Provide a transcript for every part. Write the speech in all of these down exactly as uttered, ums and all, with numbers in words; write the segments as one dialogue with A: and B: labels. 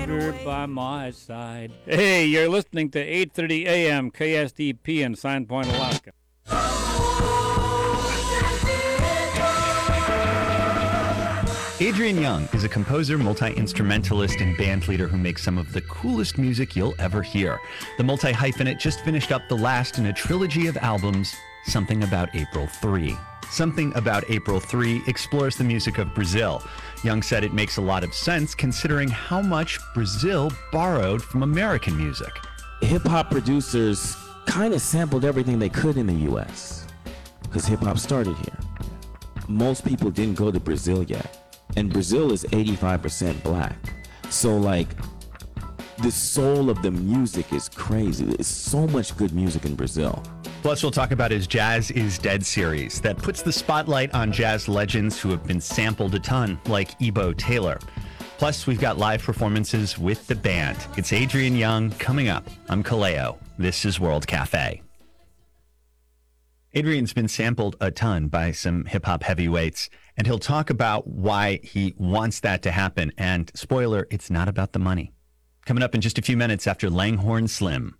A: Sugar by my side. Hey, you're listening to eight thirty A M K S D P in Sign Point, Alaska.
B: Adrian Young is a composer, multi-instrumentalist, and band leader who makes some of the coolest music you'll ever hear. The multi-hyphenate just finished up the last in a trilogy of albums, Something About April three. Something About April three explores the music of Brazil. Young said it makes a lot of sense considering how much Brazil borrowed from American music.
C: Hip-hop producers kind of sampled everything they could in the U S because hip-hop started here. Most people didn't go to Brazil yet. And Brazil is eighty-five percent black. So like, the soul of the music is crazy. There's so much good music in Brazil.
B: Plus, we'll talk about his Jazz is Dead series that puts the spotlight on jazz legends who have been sampled a ton, like Ebo Taylor. Plus, we've got live performances with the band. It's Adrian Young coming up. I'm Kaleo. This is World Cafe. Adrian's been sampled a ton by some hip-hop heavyweights, and he'll talk about why he wants that to happen. And spoiler, it's not about the money. Coming up in just a few minutes after Langhorne Slim.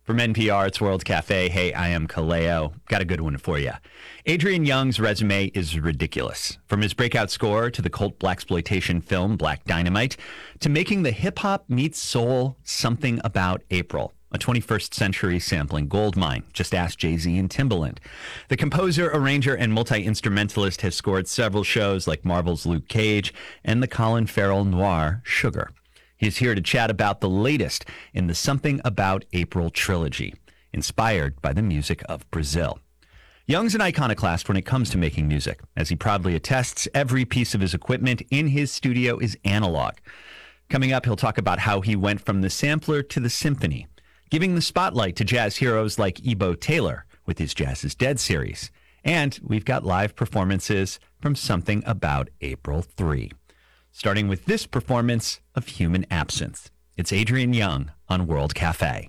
B: From N P R, it's World Cafe. Hey, I am Kaleo. Got a good one for you. Adrian Young's resume is ridiculous. From his breakout score to the cult blaxploitation film Black Dynamite to making the hip-hop meets soul Something About April, a twenty-first century sampling goldmine. Just ask Jay-Z and Timbaland. The composer, arranger, and multi-instrumentalist has scored several shows like Marvel's Luke Cage and the Colin Farrell noir Sugar. He's here to chat about the latest in the Something About April trilogy, inspired by the music of Brazil. Young's an iconoclast when it comes to making music. As he proudly attests, every piece of his equipment in his studio is analog. Coming up, he'll talk about how he went from the sampler to the symphony, giving the spotlight to jazz heroes like Ebo Taylor with his Jazz is Dead series. And we've got live performances from Something About April three. Starting with this performance of Human Absinthe. It's Adrian Young on World Cafe.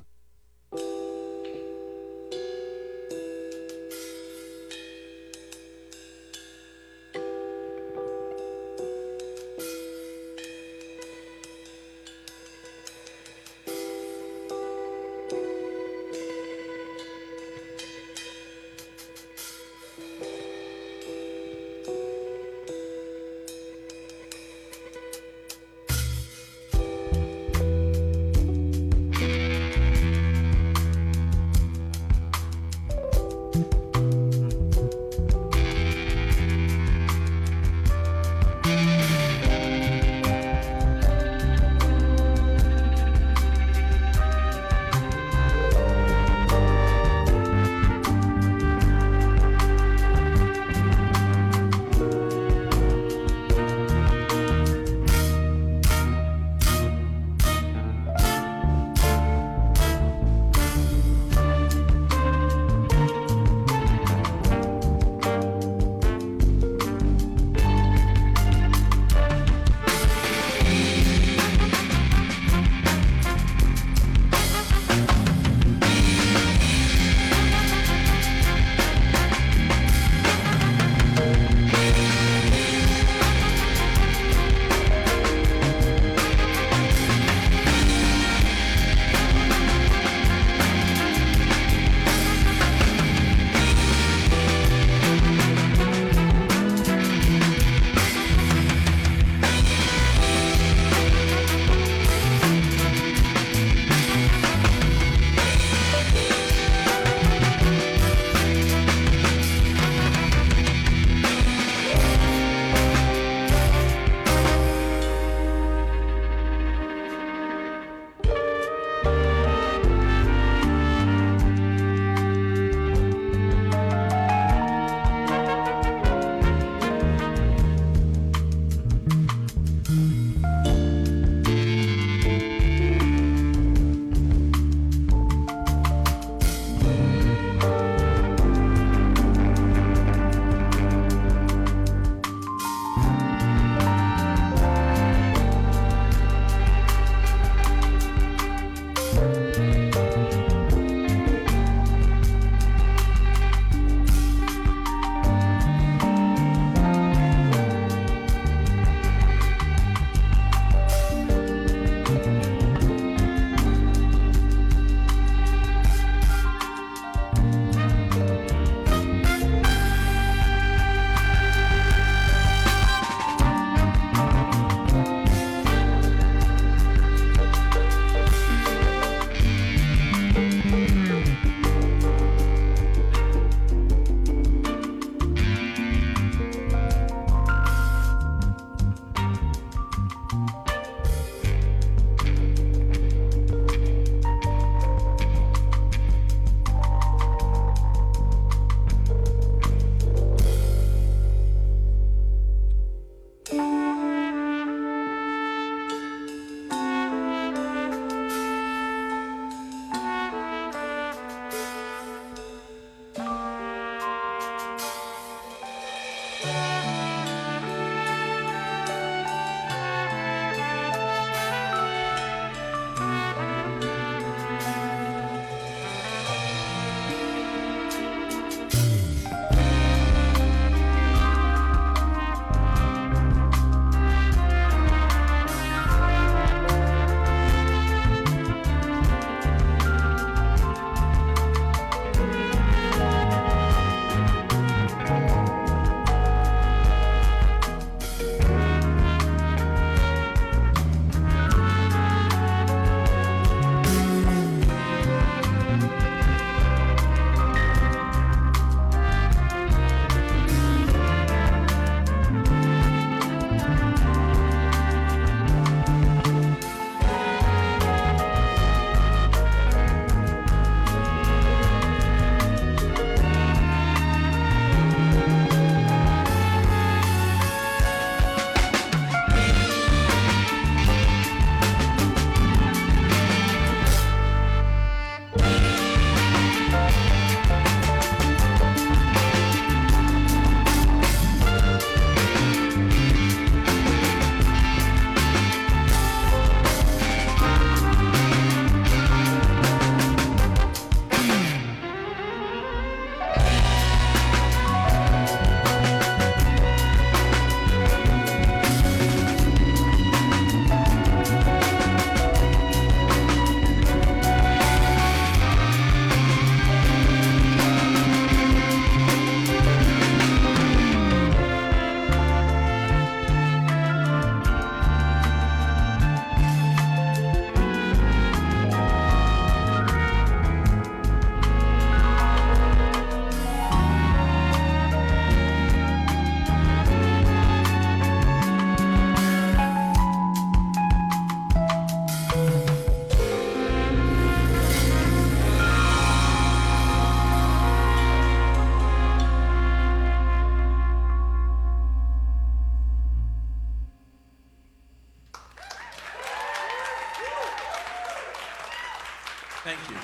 C: Thank you.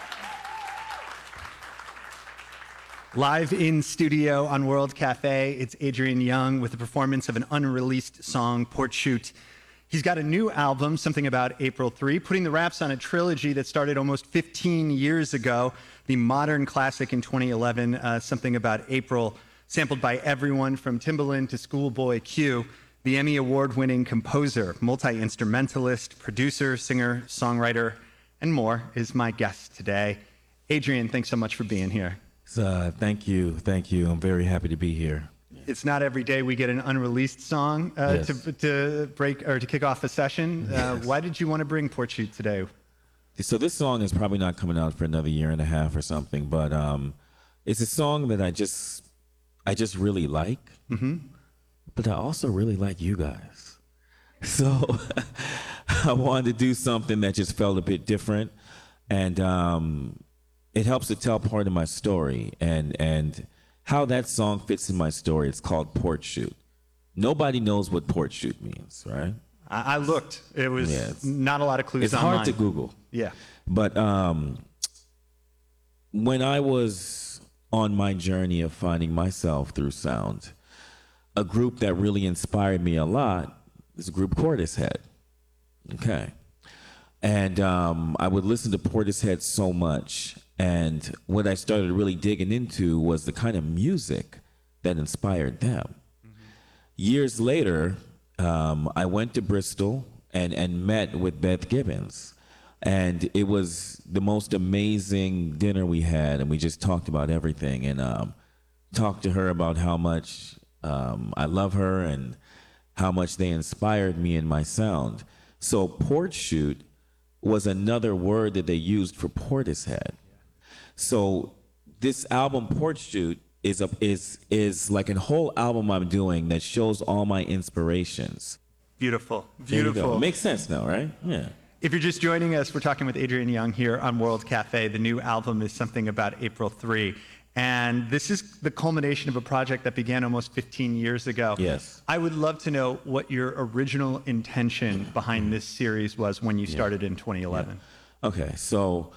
B: Live in studio on World Cafe, it's Adrian Young with a performance of an unreleased song, Port Shoot. He's got a new album, Something About April three, putting the wraps on a trilogy that started almost fifteen years ago. The modern classic in twenty eleven, uh, Something About April, sampled by everyone from Timbaland to Schoolboy Q. The Emmy Award-winning composer, multi-instrumentalist, producer, singer, songwriter, and more is my guest today. Adrian, thanks so much for being here.
C: Uh, thank you, thank you. I'm very happy to be here.
B: It's not every day we get an unreleased song uh,
C: Yes.
B: to, to break or to kick off a session. Uh,
C: Yes.
B: Why did you want to bring Port Shoot today?
C: So this song is probably not coming out for another year and a half or something, but um, it's a song that I just, I just really like. Mm-hmm. But I also really like you guys. So I wanted to do something that just felt a bit different, and um, it helps to tell part of my story and and how that song fits in my story. It's called Port Shoot. Nobody knows what Port Shoot means, right?
B: I, I looked. It was
C: Yeah, it's-
B: not a lot of clues
C: It's
B: online.
C: hard to Google.
B: Yeah.
C: But um, when I was on my journey of finding myself through sound, a group that really inspired me a lot is a group Portishead. Okay. And um, I would listen to Portishead so much. And what I started really digging into was the kind of music that inspired them. Mm-hmm. Years later, um, I went to Bristol and, and met with Beth Gibbons. And it was the most amazing dinner we had. And we just talked about everything and um, talked to her about how much um, I love her and how much they inspired me in my sound. So Port Shoot was another word that they used for Portishead. So this album, Port Shoot, is a, is is like a whole album I'm doing that shows all my inspirations.
B: Beautiful.
C: There you go.
B: Beautiful.
C: Makes sense now, right? Yeah.
B: If you're just joining us, we're talking with Adrian Young here on World Cafe. The new album is Something About April three. And this is the culmination of a project that began almost fifteen years ago.
C: Yes.
B: I would love to know what your original intention behind this series was when you started in twenty eleven.
C: Okay, so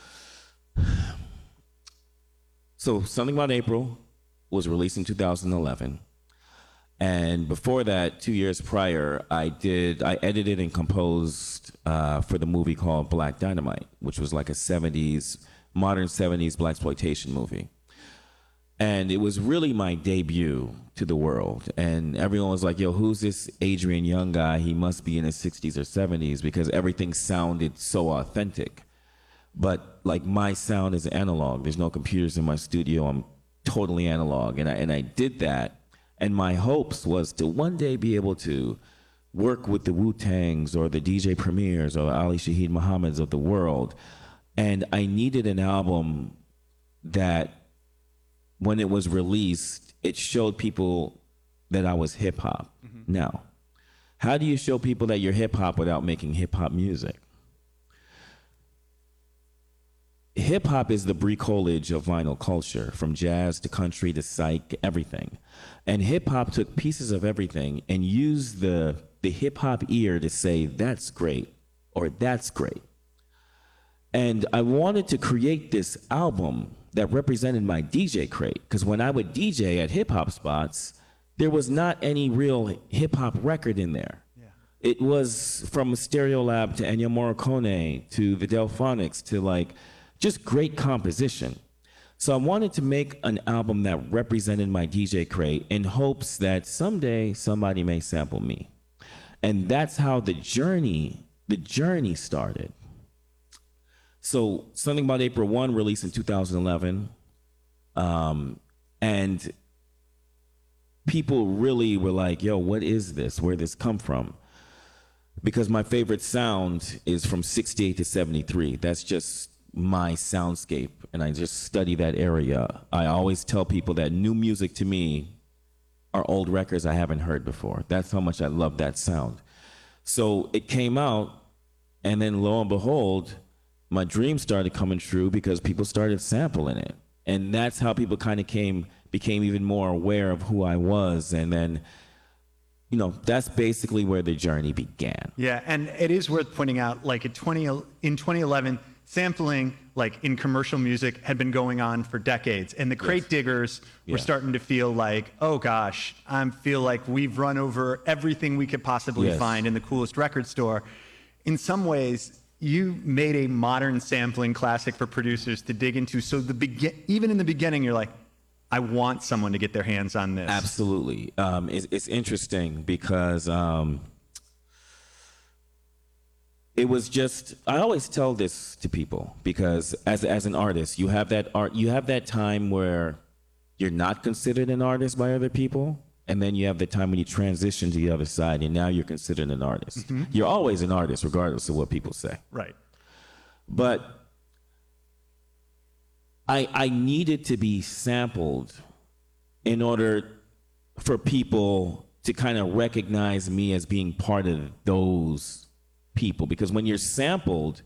C: so Something About April was released in two thousand eleven. And before that, two years prior, I did I edited and composed uh, for the movie called Black Dynamite, which was like a seventies, modern seventies blaxploitation movie. And it was really my debut to the world. And everyone was like, yo, who's this Adrian Young guy? He must be in his sixties or seventies because everything sounded so authentic. But like my sound is analog. There's no computers in my studio. I'm totally analog. And I, and I did that. And my hopes was to one day be able to work with the Wu-Tangs or the D J Premiers or Ali Shaheed Muhammad's of the world. And I needed an album that when it was released, it showed people that I was hip hop. Mm-hmm. Now, how do you show people that you're hip hop without making hip hop music? Hip hop is the bricolage of vinyl culture, from jazz to country to psych, everything. And hip hop took pieces of everything and used the, the hip hop ear to say, that's great, or that's great. And I wanted to create this album that represented my D J crate, because when I would D J at hip hop spots, there was not any real hip hop record in there. Yeah. It was from Stereolab to Ennio Morricone to the Delphonics to like just great composition. So I wanted to make an album that represented my D J crate in hopes that someday somebody may sample me. And that's how the journey, the journey started. So Something About April one released in two thousand eleven. Um, and people really were like, yo, what is this? Where'd this come from? Because my favorite sound is from sixty-eight to seventy-three. That's just my soundscape. And I just study that area. I always tell people that new music to me are old records I haven't heard before. That's how much I love that sound. So it came out, and then lo and behold, my dreams started coming true because people started sampling it. And that's how people kind of came, became even more aware of who I was. And then, you know, that's basically where the journey began.
B: Yeah, and it is worth pointing out, like in twenty in twenty eleven,
D: sampling, like in commercial music, had been going on for decades, and the crate
C: Yes.
D: diggers were
C: Yeah.
D: starting to feel like, oh gosh, I feel like we've run over everything we could possibly
C: Yes.
D: find in the coolest record store. In some ways, you made a modern sampling classic for producers to dig into. So the begin, even in the beginning, you're like, I want someone to get their hands on this.
C: Absolutely. Um, it's, it's interesting because um, it was just, I always tell this to people because as, as an artist, you have that art, you have that time where you're not considered an artist by other people. And then you have the time when you transition to the other side and now you're considered an artist.
D: Mm-hmm.
C: You're always an artist regardless of what people say.
D: Right.
C: But I, I needed to be sampled in order for people to kind of recognize me as being part of those people. Because when you're sampled,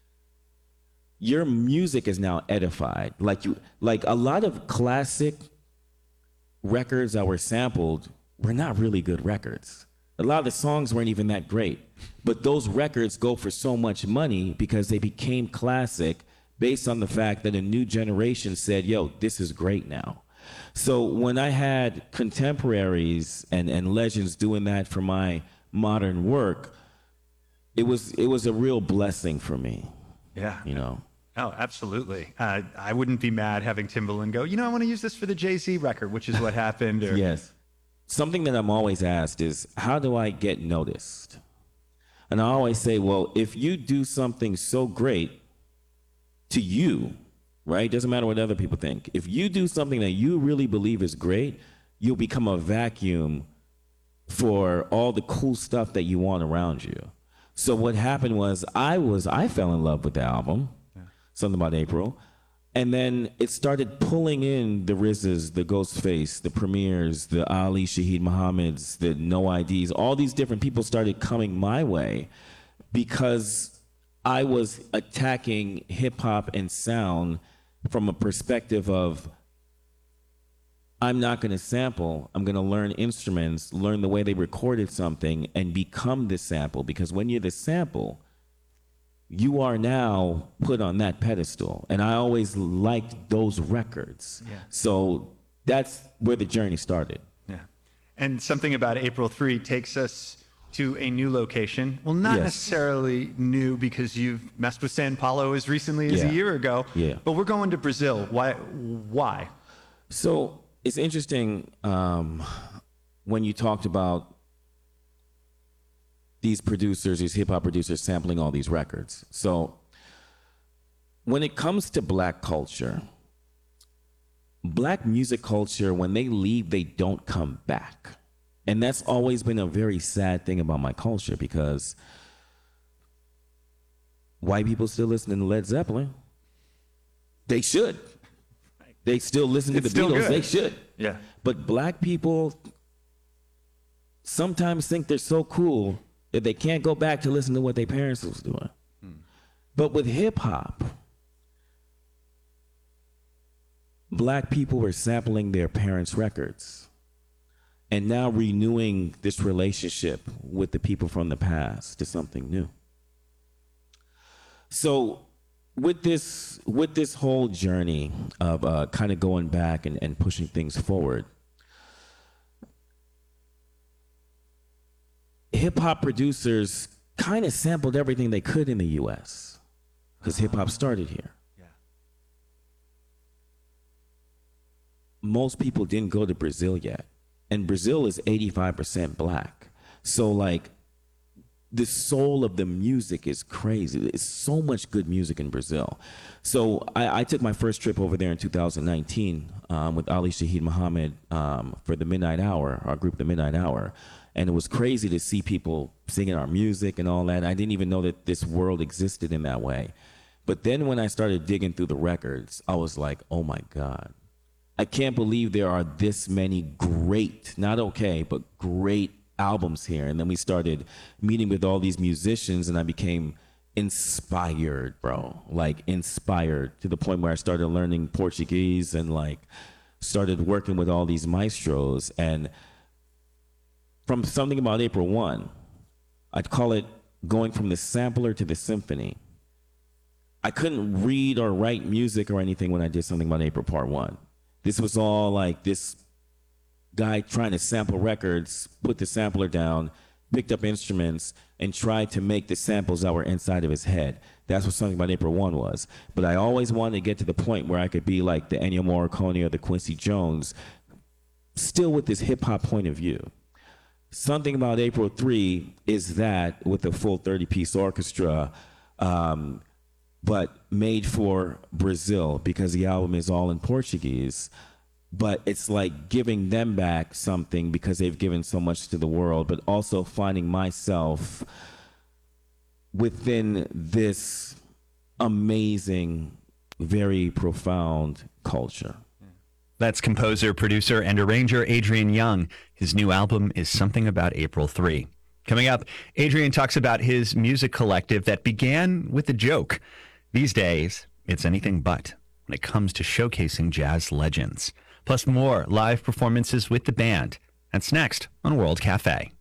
C: your music is now edified. Like you, like a lot of classic records that were sampled were not really good records. A lot of the songs weren't even that great. But those records go for so much money because they became classic based on the fact that a new generation said, yo, this is great now. So when I had contemporaries and, and legends doing that for my modern work, it was it was a real blessing for me,
D: Yeah.
C: you know.
D: Oh, absolutely. Uh, I wouldn't be mad having Timbaland go, you know, I want to use this for the Jay-Z record, which is what happened. Or,
C: Yes. Something that I'm always asked is, how do I get noticed? And I always say, well, if you do something so great to you, right? Doesn't matter what other people think. If you do something that you really believe is great, you'll become a vacuum for all the cool stuff that you want around you. So what happened was I was I fell in love with the album, yeah. Something About April. And then it started pulling in the Rizzes, the Ghostface, the Premiers, the Ali Shaheed Muhammad's, the No I Ds. All these different people started coming my way because I was attacking hip hop and sound from a perspective of I'm not going to sample. I'm going to learn instruments, learn the way they recorded something, and become the sample. Because when you're the sample, you are now put on that pedestal. And I always liked those records.
D: Yeah.
C: So that's where the journey started.
D: Yeah. And Something About April three takes us to a new location. Well, not
C: Yes.
D: necessarily new because you've messed with San Paulo as recently as
C: Yeah.
D: a year ago.
C: Yeah.
D: But we're going to Brazil. Why? Why?
C: So it's interesting um, when you talked about these producers, these hip hop producers sampling all these records. So when it comes to black culture, black music culture, when they leave, they don't come back. And that's always been a very sad thing about my culture because white people still listen to Led Zeppelin. They should. They still listen to
D: It's
C: the
D: still
C: Beatles.
D: good.
C: They should.
D: Yeah.
C: But black people sometimes think they're so cool that they can't go back to listen to what their parents was doing. Hmm. But with hip hop, black people were sampling their parents' records and now renewing this relationship with the people from the past to something new. So with this with this whole journey of uh, kind of going back and, and pushing things forward, hip-hop producers kind of sampled everything they could in the U S because hip-hop started here.
D: Yeah.
C: Most people didn't go to Brazil yet. And Brazil is eighty-five percent black. So like the soul of the music is crazy. There's so much good music in Brazil. So I, I took my first trip over there in two thousand nineteen um, with Ali Shaheed Muhammad um, for the Midnight Hour, our group, the Midnight Hour. And it was crazy to see people singing our music and all that. I didn't even know that this world existed in that way. But then when I started digging through the records, I was like, oh my God. I can't believe there are this many great, not okay, but great albums here. And then we started meeting with all these musicians and I became inspired, bro. Like inspired to the point where I started learning Portuguese and like started working with all these maestros. And from Something About April one, I'd call it going from the sampler to the symphony. I couldn't read or write music or anything when I did Something About April Part One. This was all like this guy trying to sample records, put the sampler down, picked up instruments, and tried to make the samples that were inside of his head. That's what Something About April one was. But I always wanted to get to the point where I could be like the Ennio Morricone or the Quincy Jones, still with this hip-hop point of view. Something About April three is that with a full thirty-piece orchestra, um, but made for Brazil because the album is all in Portuguese. But it's like giving them back something because they've given so much to the world, but also finding myself within this amazing, very profound culture.
B: That's composer, producer, and arranger Adrian Young. His new album is Something About April three. Coming up, Adrian talks about his music collective that began with a joke. These days, it's anything but when it comes to showcasing jazz legends. Plus more live performances with the band. That's next on World Cafe.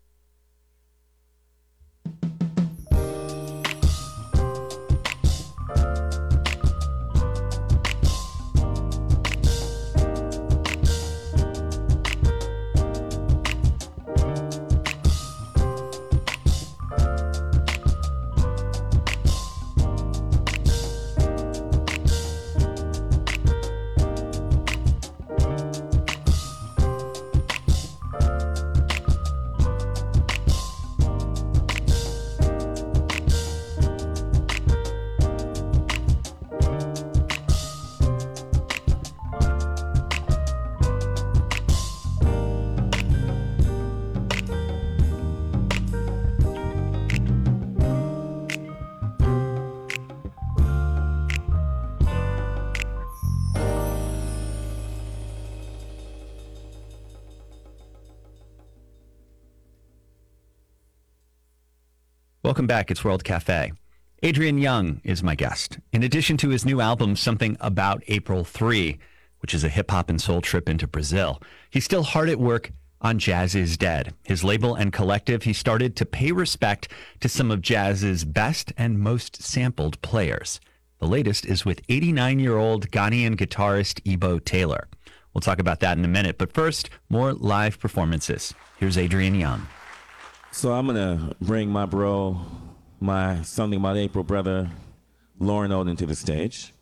B: Welcome back. It's World Cafe. Adrian Young is my guest. In addition to his new album, Something About April three, which is a hip-hop and soul trip into Brazil, he's still hard at work on Jazz Is Dead. His label and collective, he started to pay respect to some of jazz's best and most sampled players. The latest is with eighty-nine-year-old Ghanaian guitarist Ebo Taylor. We'll talk about that in a minute, but first, more live performances. Here's Adrian Young.
C: So I'm gonna bring my bro, my Something About April brother, Lauren Oden, to the stage.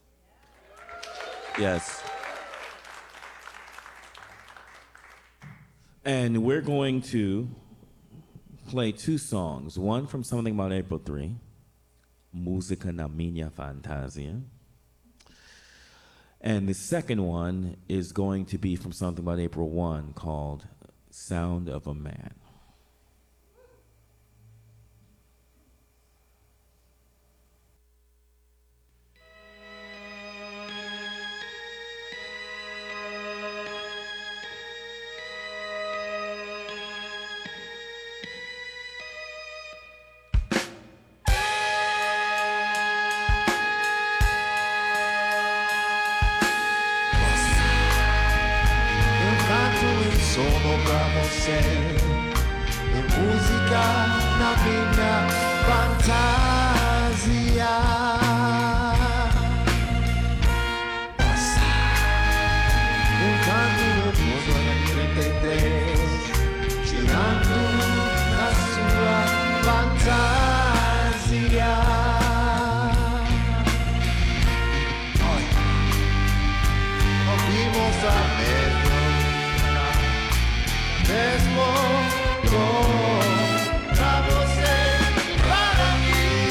C: Yes. And we're going to play two songs. One from Something About April three, Música na Minha Fantasia. And the second one is going to be from Something About April one called Sound of a Man.
E: Sono pra você e música na minha fantasia. Nossa, um canto no mundo na trinta e três, girando na sua fantasia. Ouvimos a mesma mesmo pra você, para mim.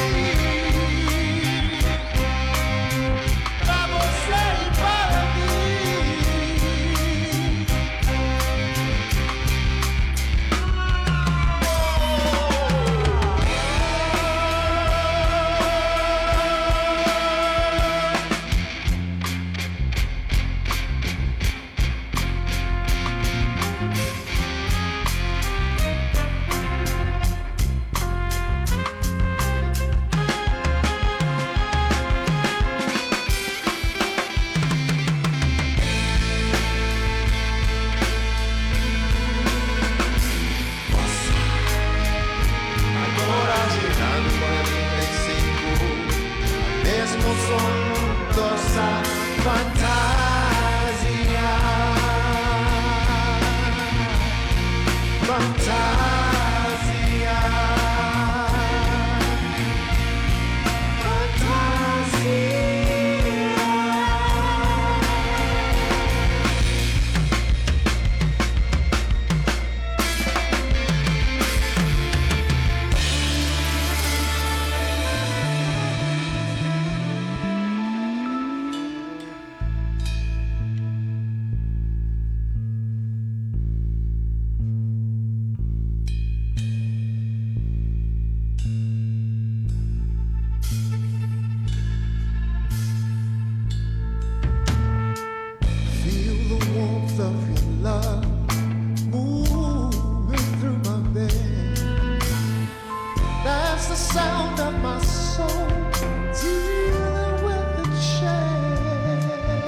E: the sound of my soul dealing with the change.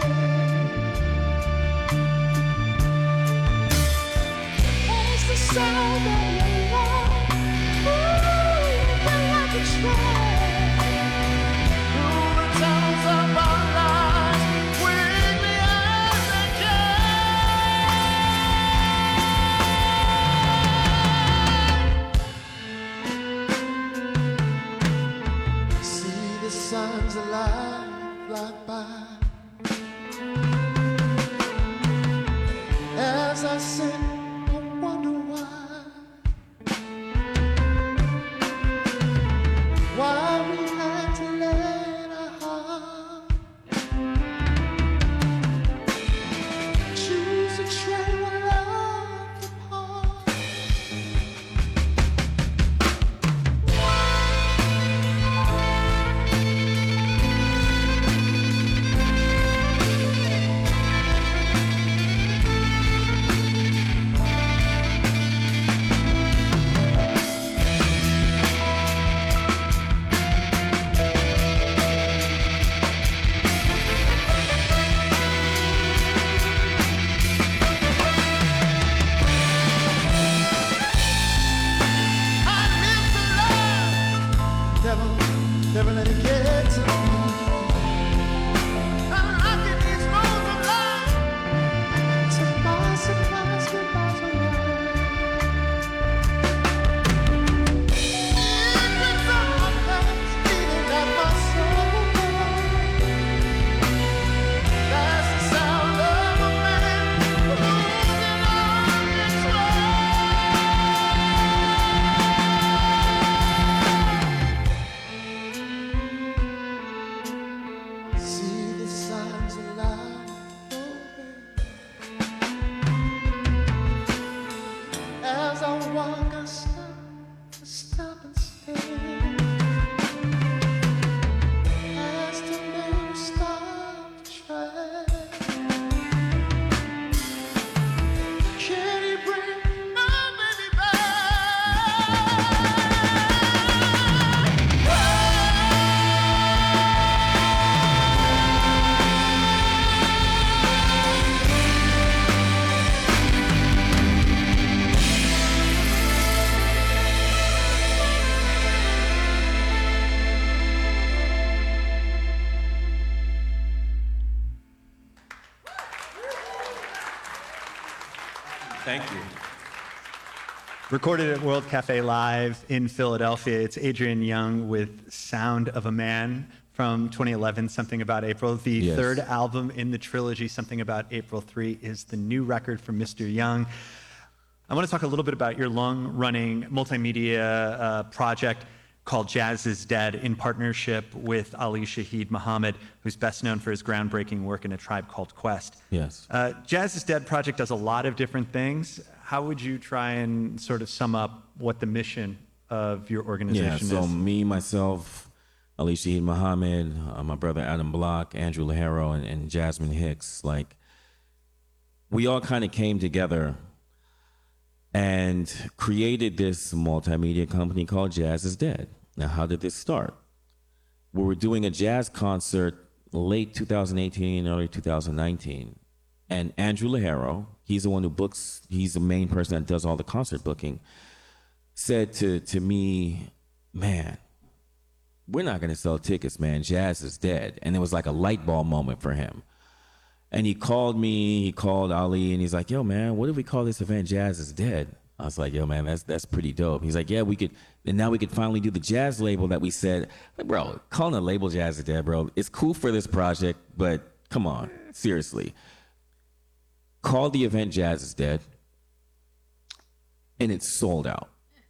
E: It's the sound of your love. Ooh, when like a train through the tunnels of our lives, weekly as a day. See the sun's alive, fly by. As I sit, I wonder why. Why we had to let our heart choose a train we loved apart. I live to love. Devil, never let it get to me. I'm rocking these roads of life. To my surprise, goodbye to life. Secrets of my past, eating at my soul. That's the sound of a man losing all control. See the signs of life as I walk, I stop, I stop and stare. As the men stop the track, can he bring my baby back?
F: Thank you.
D: Recorded at World Cafe Live in Philadelphia, it's Adrian Young with Sound of a Man from twenty eleven, Something About April. The
C: Yes.
D: third album in the trilogy, Something About April three, is the new record from Mister Young. I want to talk a little bit about your long-running multimedia uh, project called Jazz is Dead in partnership with Ali Shaheed Muhammad, who's best known for his groundbreaking work in A Tribe Called Quest.
C: Yes.
D: Uh, Jazz is Dead project does a lot of different things. How would you try and sort of sum up what the mission of your
C: Yeah,
D: organization
C: so
D: is?
C: me, myself, Ali Shaheed Muhammad, uh, my brother Adam Block, Andrew Laharo, and, and Jasmine Hicks, like, we all kind of came together and created this multimedia company called Jazz is Dead. Now, how did this start? We were doing a jazz concert late two thousand eighteen, early two thousand nineteen. And Andrew Laharo, he's the one who books, he's the main person that does all the concert booking, said to, to me, man, we're not going to sell tickets, man. Jazz is dead. And it was like a light bulb moment for him. And he called me, he called Ali, and he's like, yo, man, what if we call this event Jazz is Dead? I was like, yo, man, that's that's pretty dope. He's like, yeah, we could, and now we could finally do the jazz label that we said. Like, bro, calling a label Jazz is Dead, bro, it's cool for this project, but come on, seriously. Call the event Jazz is Dead, and it's sold out.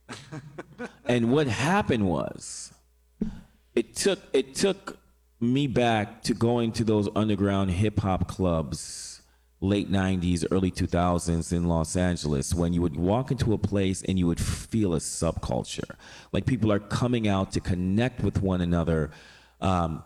C: And what happened was, it took it took me back to going to those underground hip hop clubs, late nineties, early two thousands in Los Angeles, when you would walk into a place and you would feel a subculture. Like people are coming out to connect with one another um,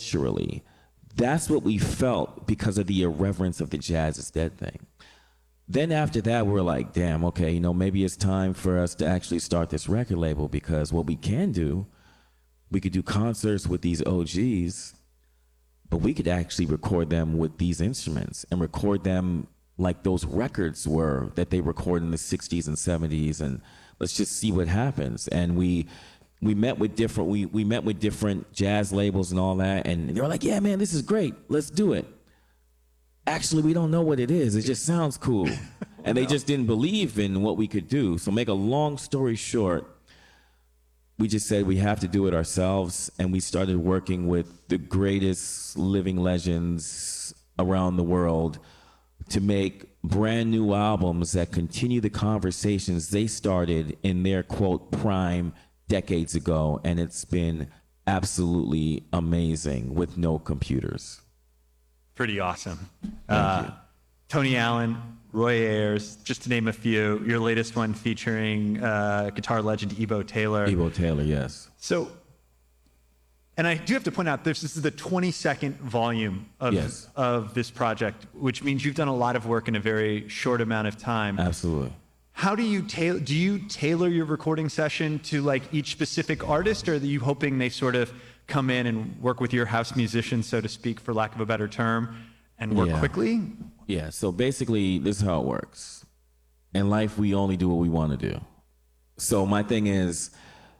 C: culturally. That's what we felt because of the irreverence of the Jazz is Dead thing. Then after that, we're like, damn, okay, you know, maybe it's time for us to actually start this record label, because what we can do, we could do concerts with these O Gs, but we could actually record them with these instruments and record them like those records were that they recorded in the sixties and seventies, and let's just see what happens. And we we met with different we we met with different jazz labels and all that, and they were like, yeah, man, this is great, let's do it. Actually, we don't know what it is, it just sounds cool. And they just didn't believe in what we could do. So make a long story short, we just said we have to do it ourselves, and we started working with the greatest living legends around the world to make brand new albums that continue the conversations they started in their, quote, prime decades ago. And it's been absolutely amazing with no computers.
D: Pretty awesome. Uh, Tony Allen, Roy Ayers, just to name a few. Your latest one featuring uh, guitar legend Ebo Taylor.
C: Ebo Taylor, yes.
D: So, and I do have to point out, this, this is the twenty-second volume of,
C: Yes.
D: of this project, which means you've done a lot of work in a very short amount of time.
C: Absolutely.
D: How do you tailor, do you tailor your recording session to like each specific artist, or are you hoping they sort of come in and work with your house musicians, so to speak, for lack of a better term, and work
C: Yeah.
D: quickly?
C: Yeah, so basically, this is how it works. In life, we only do what we want to do. So my thing is,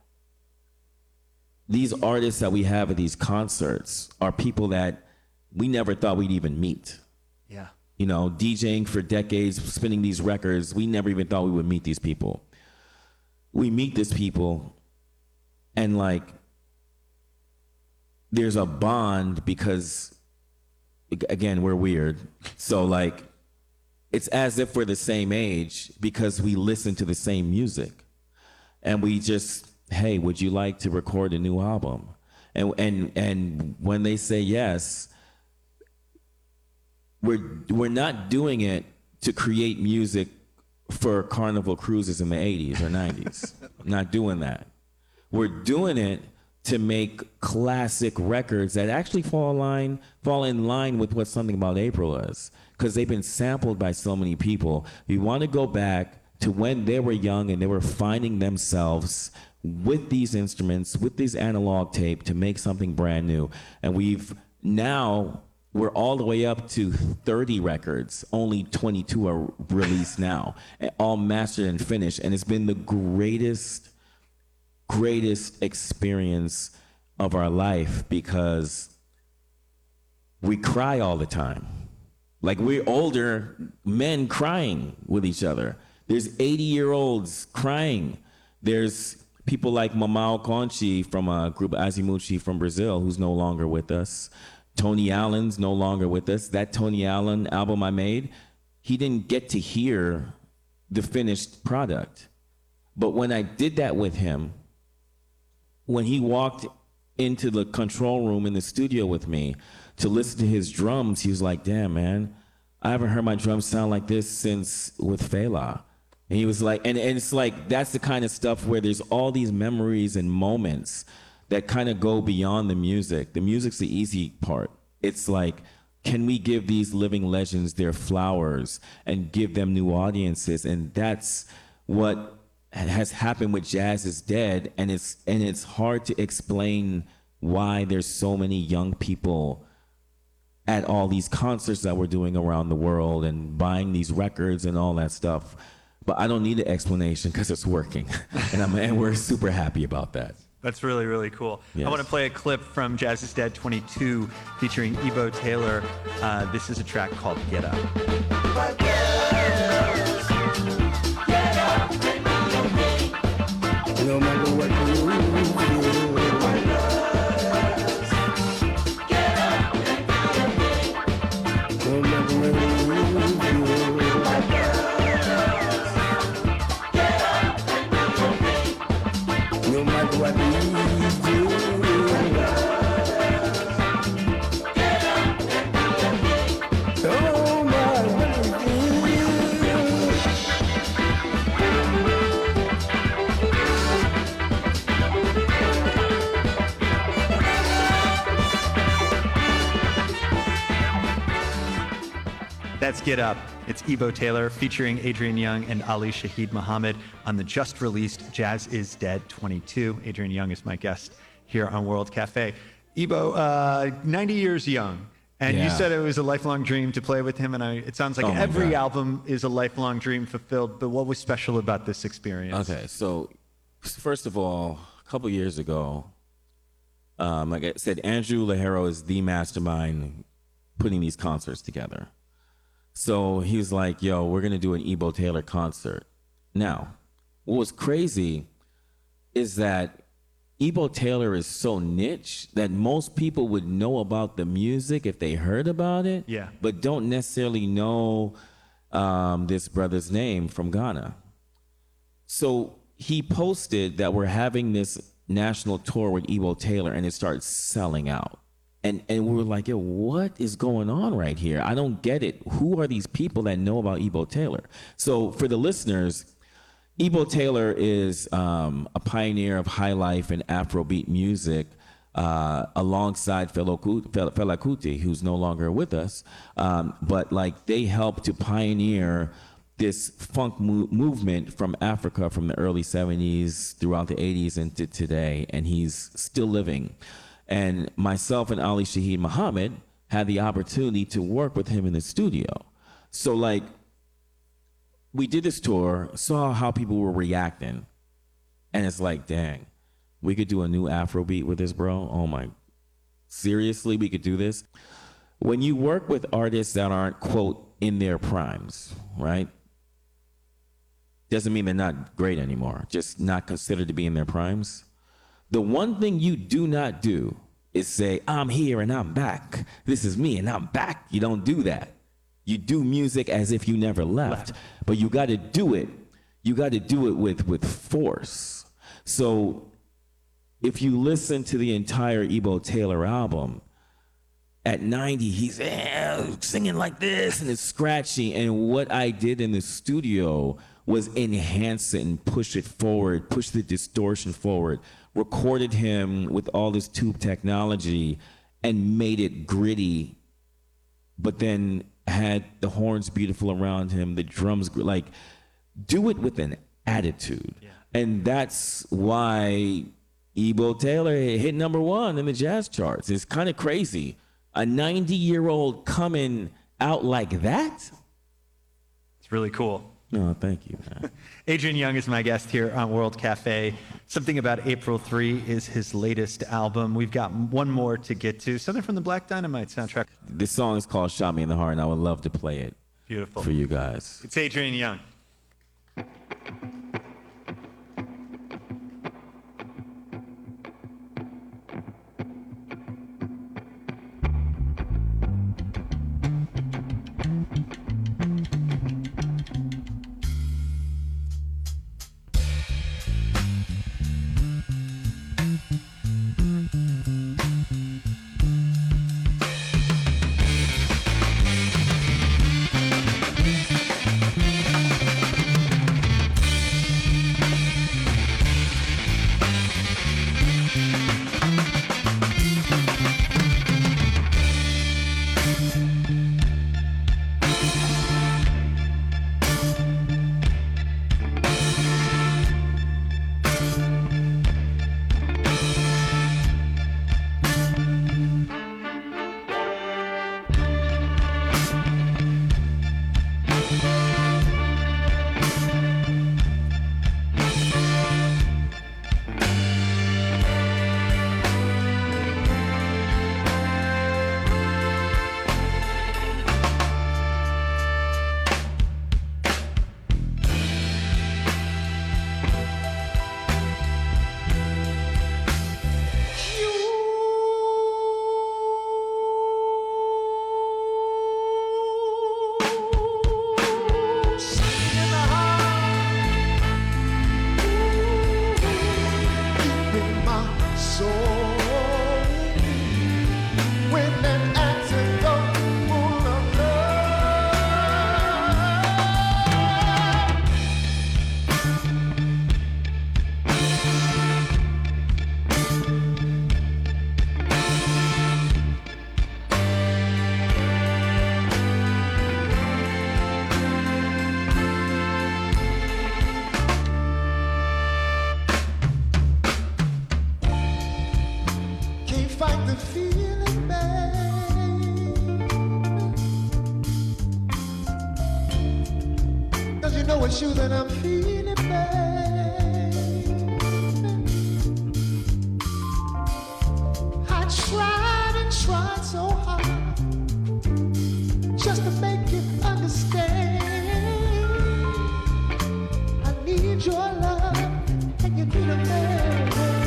C: these artists that we have at these concerts are people that we never thought we'd even meet.
D: Yeah.
C: You know, DJing for decades, spinning these records, we never even thought we would meet these people. We meet these people, and like, there's a bond because, again, we're weird. So like, it's as if we're the same age because we listen to the same music. And we just, hey, would you like to record a new album? And and and when they say yes, we're we're not doing it to create music for Carnival Cruises in the eighties or nineties. Not doing that. We're doing it to make classic records that actually fall in line, fall in line with what Something About April is, because they've been sampled by so many people. We want to go back to when they were young and they were finding themselves with these instruments, with this analog tape, to make something brand new. And we've now, we're all the way up to thirty records. Only twenty-two are released now, all mastered and finished. And it's been the greatest greatest experience of our life, because we cry all the time. Like, we're older men crying with each other. There's eighty year olds crying. There's people like Mamao Conchi from a group Azimuchi from Brazil, who's no longer with us. Tony Allen's no longer with us. That Tony Allen album I made, he didn't get to hear the finished product. But when I did that with him, when he walked into the control room in the studio with me to listen to his drums, he was like, damn, man, I haven't heard my drums sound like this since with Fela. And he was like, and, and it's like, that's the kind of stuff where there's all these memories and moments that kind of go beyond the music. The music's the easy part. It's like, can we give these living legends their flowers and give them new audiences? And that's what has happened with Jazz Is Dead, and it's and it's hard to explain why there's so many young people at all these concerts that we're doing around the world and buying these records and all that stuff. But I don't need an explanation because it's working, and I'm and we're super happy about that.
D: That's really, really cool.
C: Yes.
D: I want to play a clip from Jazz Is Dead twenty-two featuring Ebo Taylor. Uh, this is a track called Get Up.
F: No matter what you do, no matter what you do, no matter what you do. Oh, my baby.
D: That's Get Up. It's Ebo Taylor featuring Adrian Young and Ali Shaheed Muhammad on the just released Jazz Is Dead twenty-two. Adrian Young is my guest here on World Cafe. Ebo, uh, ninety years young. And you
C: Yeah.
D: said it was a lifelong dream to play with him, and I, it sounds like
C: Oh my
D: every
C: God.
D: album is a lifelong dream fulfilled. But what was special about this experience?
C: Okay, so first of all, a couple years ago, um, like I said, Andrew Lahero is the mastermind putting these concerts together. So he was like, yo, we're going to do an Ebo Taylor concert. Now, what was crazy is that Ebo Taylor is so niche that most people would know about the music if they heard about it,
D: Yeah.
C: but don't necessarily know um, this brother's name from Ghana. So he posted that we're having this national tour with Ebo Taylor, and it started selling out. And and we were like, yo, what is going on right here? I don't get it. Who are these people that know about Ebo Taylor? So for the listeners, Ebo Taylor is um, a pioneer of high life and Afrobeat music, uh, alongside Fela Kuti, Fela Kuti, who's no longer with us. Um, but like they helped to pioneer this funk mo- movement from Africa from the early seventies throughout the eighties into today, and he's still living. And myself and Ali Shaheed Muhammad had the opportunity to work with him in the studio. So like, we did this tour, saw how people were reacting, and it's like, dang, we could do a new Afrobeat with this, bro. Oh my, seriously, we could do this. When you work with artists that aren't, quote, in their primes, right? Doesn't mean they're not great anymore, just not considered to be in their primes. The one thing you do not do is say, I'm here and I'm back. This is me and I'm back. You don't do that. You do music as if you never left, but you got to do it. You got to do it with, with force. So if you listen to the entire Ebo Taylor album, at ninety, he's eh, singing like this and it's scratchy. And what I did in the studio was enhance it and push it forward, push the distortion forward, recorded him with all this tube technology and made it gritty, but then had the horns beautiful around him, the drums, gr- like, do it with an attitude. Yeah. And that's why Ebo Taylor hit number one in the jazz charts. It's kind of crazy. A ninety-year-old coming out like that?
D: It's really cool.
C: No, thank you, man.
D: Adrian Young is my guest here on World Cafe. Something About April three is his latest album. We've got one more to get to. Something from the Black Dynamite soundtrack.
C: This song is called Shot Me in the Heart, and I would love to play it
D: Beautiful.
C: for you guys.
D: It's Adrian Young.
G: can't fight the feeling, babe. Cause you know it's you that I'm feeling, babe. I tried and tried so hard just to make you understand. I need your love and you need a man.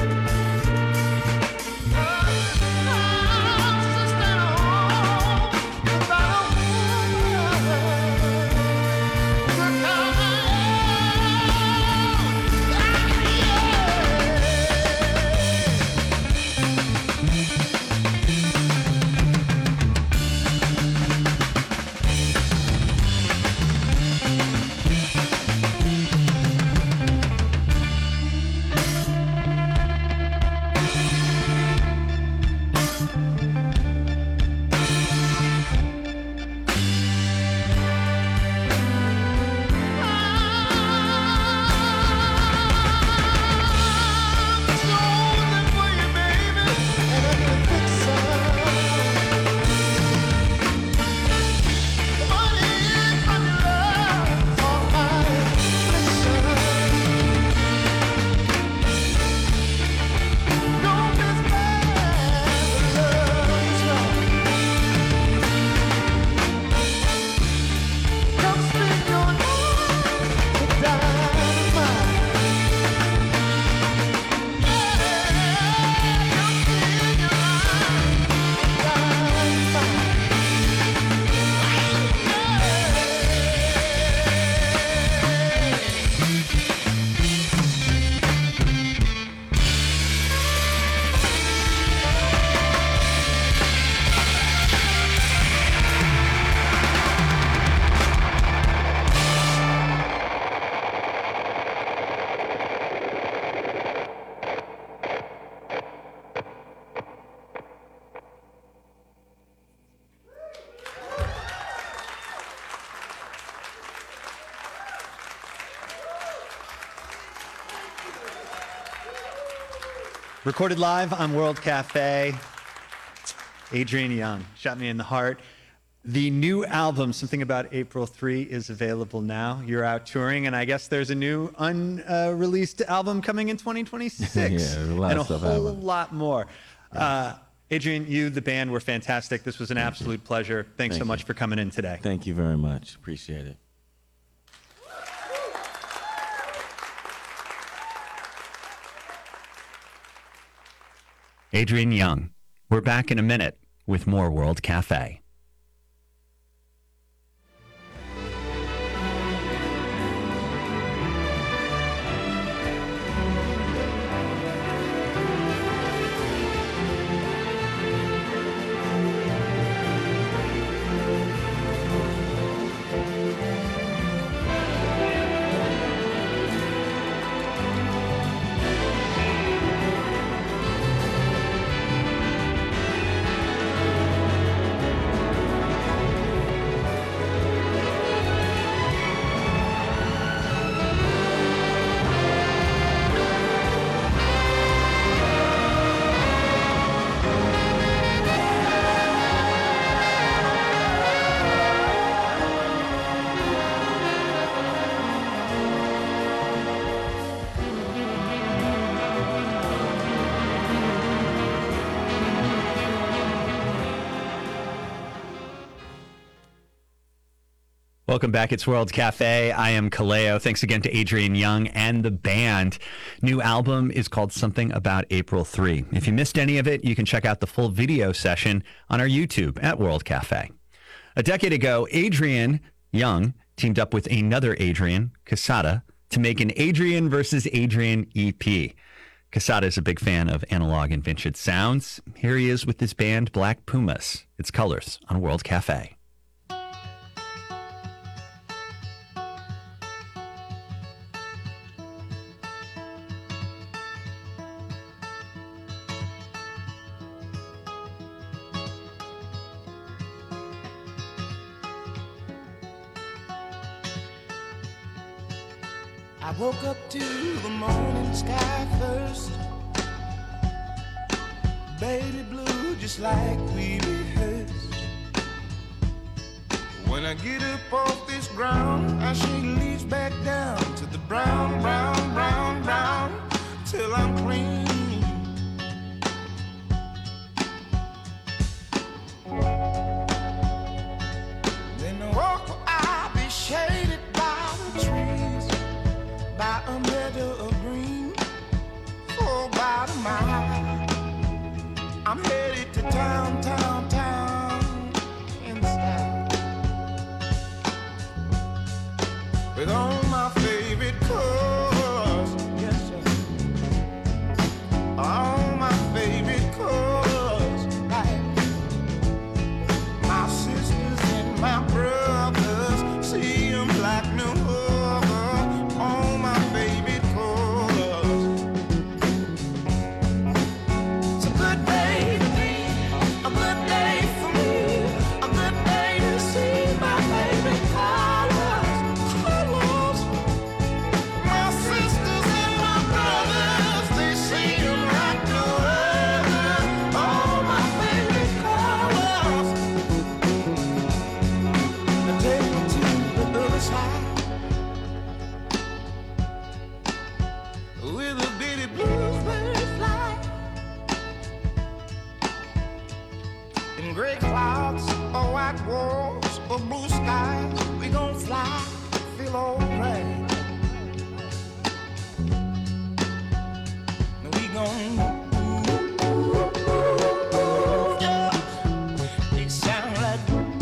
D: Recorded live on World Cafe. Adrian Young shot me in the heart. The new album, Something About April third, is available now. You're out touring, and I guess there's a new unreleased uh, album coming in twenty twenty-six.
C: Yeah, there's a lot
D: and
C: of
D: a
C: stuff
D: whole
C: happening.
D: lot more. Uh, Adrian, you, the band, were fantastic. This was an absolute pleasure. Thanks
C: Thank
D: so much
C: you.
D: for coming in today.
C: Thank you very much. Appreciate it.
B: Adrian Young. We're back in a minute with more World Cafe. Welcome back. It's World Cafe. I am Kaleo. Thanks again to Adrian Young and the band. New album is called Something About April third. If you missed any of it, you can check out the full video session on our YouTube at World Cafe. A decade ago, Adrian Young teamed up with another Adrian, Casada, to make an Adrian versus Adrian E P. Casada is a big fan of analog and vintage sounds. Here he is with his band Black Pumas. It's Colors on World Cafe.
G: I woke up to the morning sky first.
H: baby blue just like we rehearsed. When I get up off this ground, I shake leaves back down to the brown, brown, brown, brown, till I'm clean. Then the walk where I'll be shaded by the trees, by a meadow of green, for about a mile. I'm headed to town, town, town, in style. With all my favorite cars, yes sir. All my favorite cars, like my sisters and my brothers, see 'em like no other. All my favorite cars. It's a good day to me, a good day for me, a good day to see my favorite colors. My sisters and my brothers, they see 'em like no other. All my favorite colors. Now take me to the other side, with a bitty bluebird fly. In gray clouds or white walls or blue skies, we gon' fly, feel alright. Now we gon' yeah. They sound like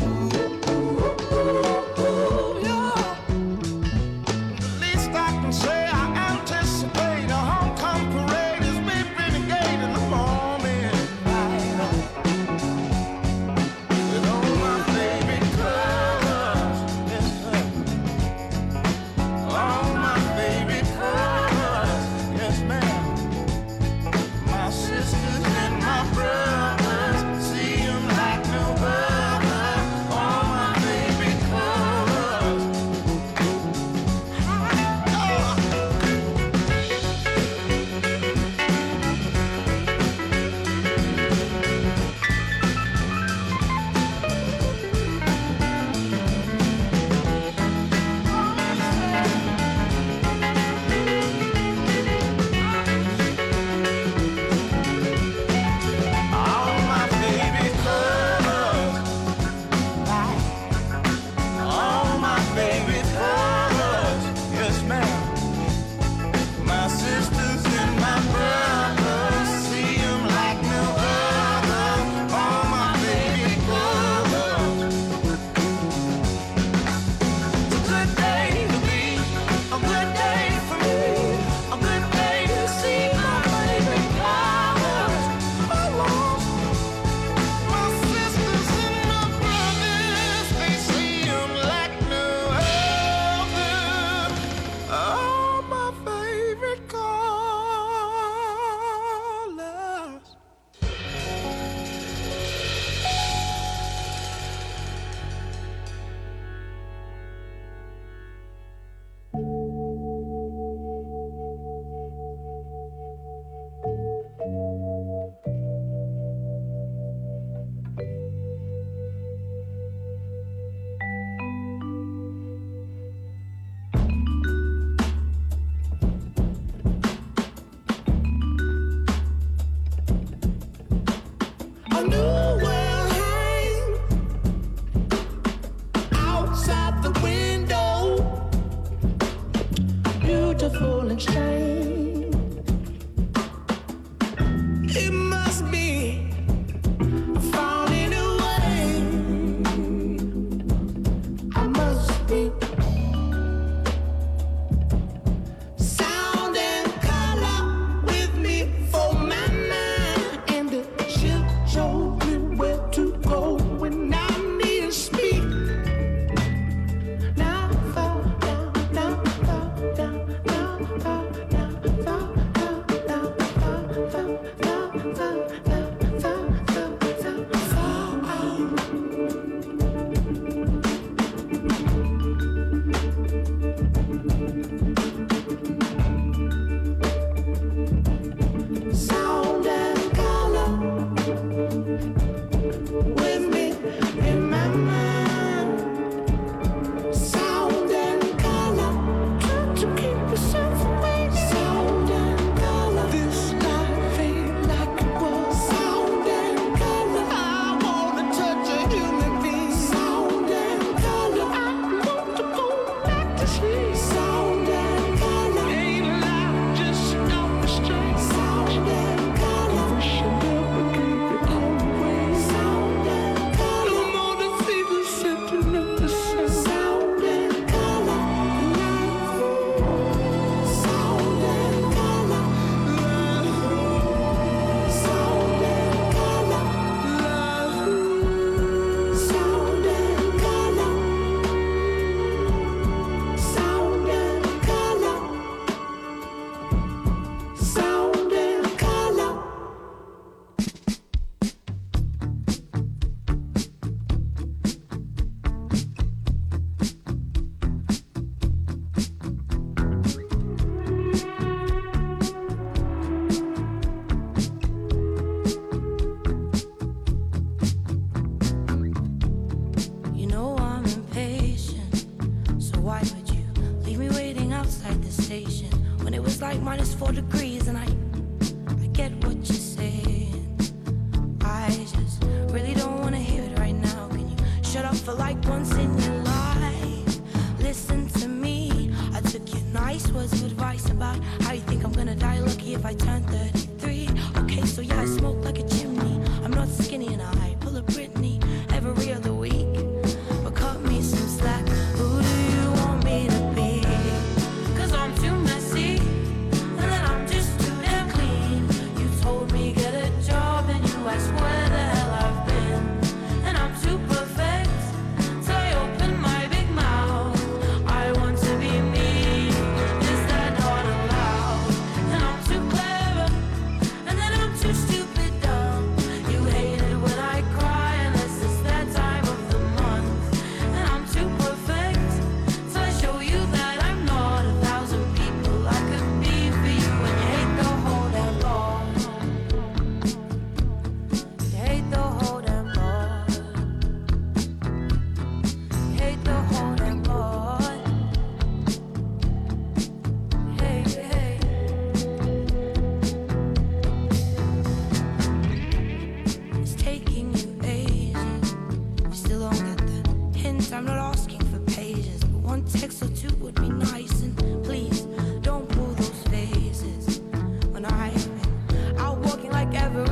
H: yeah. The least I can say, I anticipate a homecoming parade as we renegade in the morning light. With all my favorite colors, yes sir. All my favorite colors, yes ma'am. My sisters and my brothers, see 'em like no other. All my favorite colors. All my favorite colors, all my favorite colors, yes ma'am. My sisters and my brothers, see 'em like no other. All my favorite colors. It's a good day to be, a good day for me, a good day to see my favorite colors. My sisters and my brothers, they see 'em like no other. All my favorite colors. A new world hangs outside the window, beautiful and strange. It must be found in a way. I must be sound and color with me for my mind, and the ship shows me where to go when I need to speak. Now fall down, now fall down, now fall down, fall down, now fall down, now fall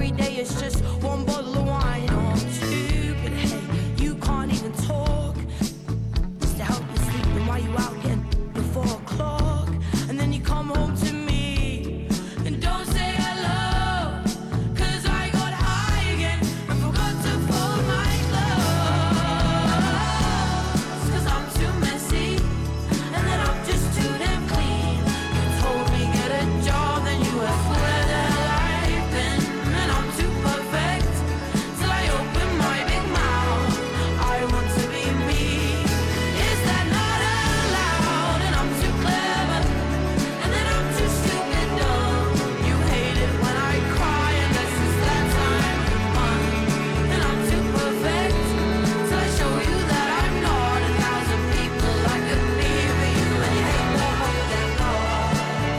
E: every day is just one bottle of wine or two. But hey, you can't even talk. Just to help you sleep, and while you out getting before o'clock, and then you come home to me and don't say hello, 'cause I got high again and forgot to fold my clothes. 'Cause I'm too messy and then I'm just too damn clean. You told me get a job, then you asked where the hell I've been, and I'm too perfect till I open my big mouth. I want to be me. Is that not allowed? And I'm too clever, and then I'm too stupid dumb. You hate it when I cry, and this is that time of month. And I'm too perfect till I show you that I'm not. A thousand people I could be for you, and you hate the whole damn lot.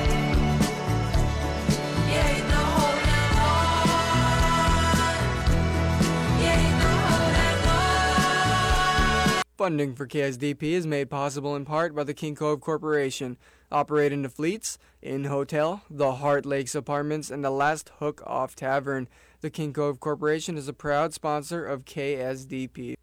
E: You hate the whole damn lot. You hate the whole damn lot.
I: Funding for K S D P is made possible in part by the King Cove Corporation, operating the Fleets, Inn Hotel, the Heart Lakes Apartments, and the Last Hook Off Tavern. The King Cove Corporation is a proud sponsor of K S D P.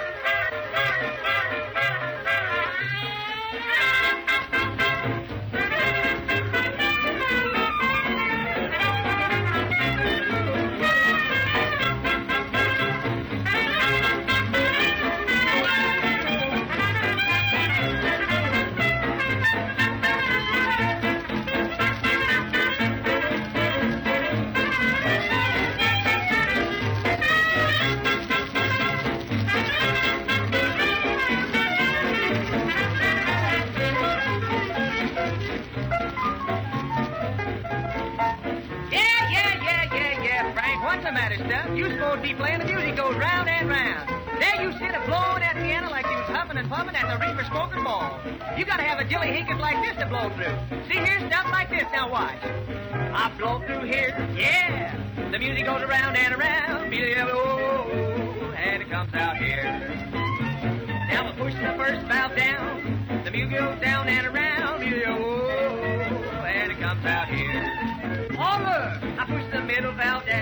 J: Yeah, yeah, yeah, yeah, yeah, Frank. What's the matter, Stuff? You supposed to be playing the music goes round and round. There you sit a blowing that piano like you was huffing and puffing at the Reaper Smoker Ball. You gotta have a dilly hinkers like this to blow through. See here, stuff like this. Now watch. I blow through here, yeah. The music goes around and around, and it comes out here. Now I push the first valve down. The music goes down and around, and it comes out here. Over! I push the middle valve